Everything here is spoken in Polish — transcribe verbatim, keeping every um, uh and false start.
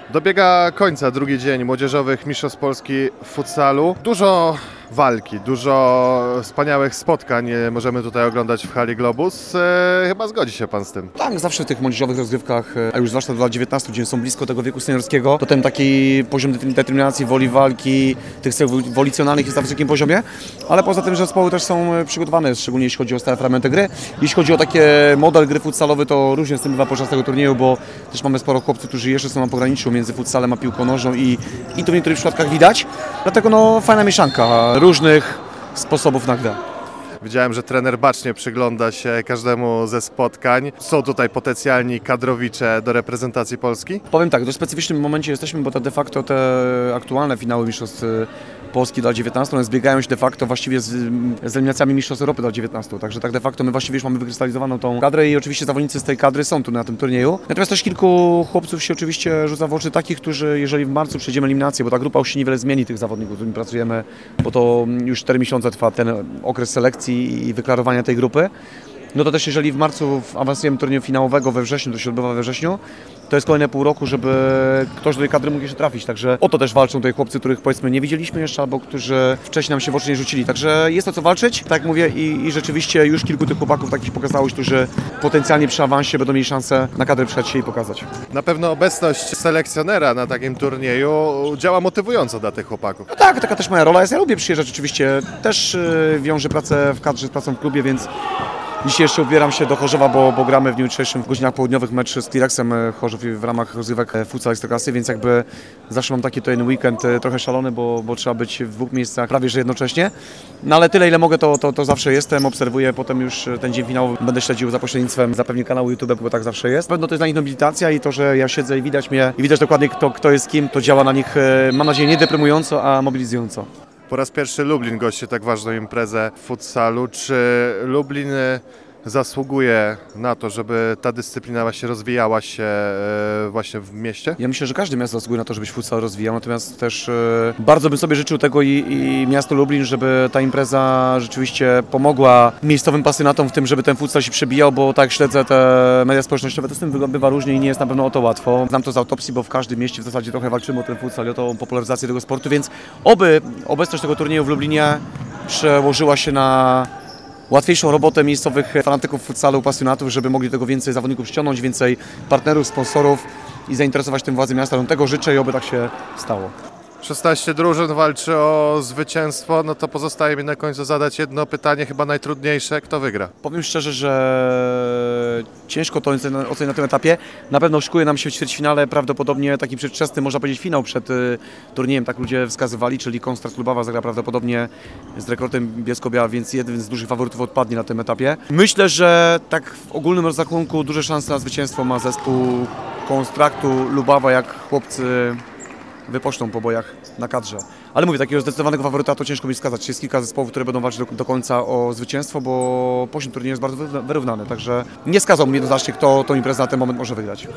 Dobiega końca drugi dzień młodzieżowych mistrzostw Polski w futsalu. Dużo walki, dużo wspaniałych spotkań możemy tutaj oglądać w hali Globus. E, chyba zgodzi się Pan z tym. Tak, zawsze w tych młodzieżowych rozgrywkach, a już zwłaszcza do lat dziewiętnastu, gdzie są blisko tego wieku seniorskiego, to ten taki poziom determinacji, woli walki, tych cech wolicjonalnych jest na wysokim poziomie, ale poza tym, że zespoły też są przygotowane, szczególnie jeśli chodzi o stałe fragmenty gry. Jeśli chodzi o takie model gry futsalowy, to różnie z tym bywa podczas tego turnieju, bo też mamy sporo chłopców, którzy jeszcze są na pograniczu między futsalem a piłką nożną i, i to w niektórych przypadkach widać. Dlatego no, fajna mieszanka różnych sposobów na grę. Widziałem, że trener bacznie przygląda się każdemu ze spotkań. Są tutaj potencjalni kadrowicze do reprezentacji Polski? Powiem tak, w dość specyficznym momencie jesteśmy, bo to de facto te aktualne finały mistrzostw Polski do lat dziewiętnastu, one zbiegają się de facto właściwie z, z eliminacjami mistrzostw Europy do lat dziewiętnastu. Także tak de facto my właściwie już mamy wykrystalizowaną tą kadrę i oczywiście zawodnicy z tej kadry są tu na tym turnieju. Natomiast też kilku chłopców się oczywiście rzuca w oczy takich, którzy jeżeli w marcu przejdziemy eliminację, bo ta grupa już się niewiele zmieni tych zawodników, z którymi pracujemy, bo to już cztery miesiące trwa ten okres selekcji i wyklarowania tej grupy. No to też jeżeli w marcu awansujemy turnieju finałowego we wrześniu, to się odbywa we wrześniu, to jest kolejne pół roku, żeby ktoś do tej kadry mógł jeszcze trafić. Także o to też walczą tutaj chłopcy, których powiedzmy nie widzieliśmy jeszcze, albo którzy wcześniej nam się w oczy nie rzucili. Także jest o co walczyć, tak jak mówię, i, i rzeczywiście już kilku tych chłopaków takich pokazało, którzy potencjalnie przy awansie będą mieli szansę na kadrę przyjść się i pokazać. Na pewno obecność selekcjonera na takim turnieju działa motywująco dla tych chłopaków. No tak, taka też moja rola jest. Ja lubię przyjeżdżać oczywiście. Też yy, wiążę pracę w kadrze z pracą w klubie, więc dzisiaj jeszcze ubieram się do Chorzowa, bo, bo gramy w dniu jutrzejszym w godzinach południowych mecz z Clearexem Chorzów w ramach rozgrywek futsal Ekstraklasy, więc jakby zawsze mam taki to jeden weekend trochę szalony, bo, bo trzeba być w dwóch miejscach prawie że jednocześnie. No ale tyle ile mogę, to, to, to zawsze jestem, obserwuję, potem już ten dzień finałowy będę śledził za pośrednictwem zapewne kanału YouTube, bo tak zawsze jest. Pewno to jest dla nich nobilitacja i to, że ja siedzę i widać mnie i widać dokładnie kto, kto jest kim, to działa na nich, mam nadzieję, nie deprymująco, a mobilizująco. Po raz pierwszy Lublin gości tak ważną imprezę w futsalu. Czy Lublin zasługuje na to, żeby ta dyscyplina właśnie rozwijała się właśnie w mieście? Ja myślę, że każde miasto zasługuje na to, żeby się futsal rozwijał, natomiast też e, bardzo bym sobie życzył tego i, i miasto Lublin, żeby ta impreza rzeczywiście pomogła miejscowym pasjonatom w tym, żeby ten futsal się przebijał, bo tak śledzę te media społecznościowe, to z tym bywa różnie i nie jest na pewno o to łatwo. Znam to z autopsji, bo w każdym mieście w zasadzie trochę walczymy o ten futsal i o tą popularyzację tego sportu, więc oby obecność tego turnieju w Lublinie przełożyła się na łatwiejszą robotę miejscowych fanatyków futsalu, pasjonatów, żeby mogli tego więcej zawodników ściągnąć, więcej partnerów, sponsorów i zainteresować tym władze miasta. No tego życzę i oby tak się stało. szesnaście drużyn walczy o zwycięstwo, no to pozostaje mi na końcu zadać jedno pytanie, chyba najtrudniejsze. Kto wygra? Powiem szczerze, że ciężko to ocenić na tym etapie. Na pewno szykuje nam się w ćwierćfinale prawdopodobnie taki przedwczesny, można powiedzieć, finał przed y, turniejem, tak ludzie wskazywali, czyli Konstrat Lubawa zagra prawdopodobnie z Rekrutem Bielsko-Biała, więc jeden z dużych faworytów odpadnie na tym etapie. Myślę, że tak w ogólnym rozrachunku duże szanse na zwycięstwo ma zespół Konstraktu Lubawa, jak chłopcy wypoczną po bojach na kadrze. Ale mówię, takiego zdecydowanego faworyta to ciężko mi wskazać. Jest kilka zespołów, które będą walczyć do, do końca o zwycięstwo, bo poziom turnieju jest bardzo wyrównany. Także nie wskazał mi jednoznacznie, kto tą imprezę na ten moment może wygrać.